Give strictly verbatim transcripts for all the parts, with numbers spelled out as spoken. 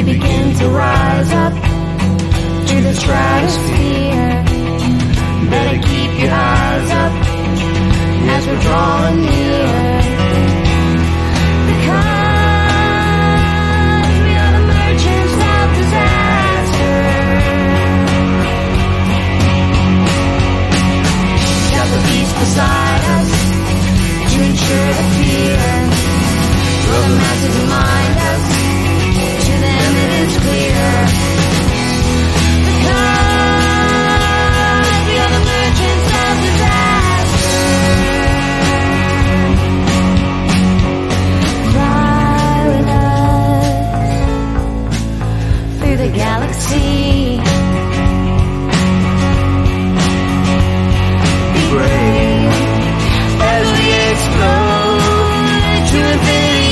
begin to rise up to the stratosphere. Better keep your eyes up as we're drawing near, because we are the merchants of disaster. Got the beast beside us to ensure the fear. Will the masses remind us? To them it is clear, because we are the merchants of disaster. Fly with us through the galaxy. Be brave as we explode to infinity.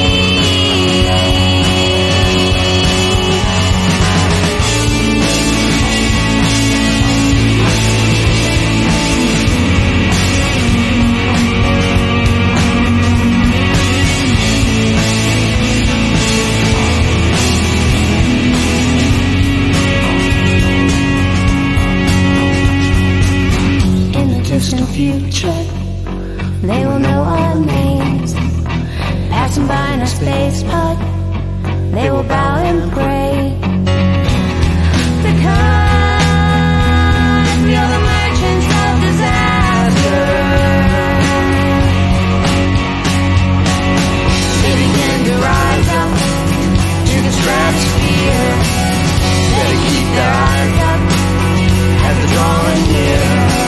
Distant future, they will know our names. Passing by in a space pod, they will bow and pray, because we are the merchants of disaster. They begin to rise up to the stratosphere. Better keep their eyes up as they're drawing near.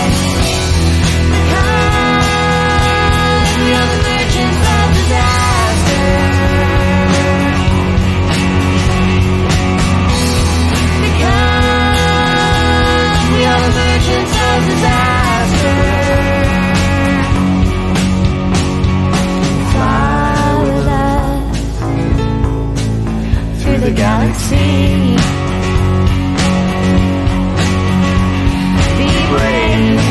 We are the merchants of disaster. Because we are the merchants of disaster. Fly with us through the galaxy. Be brave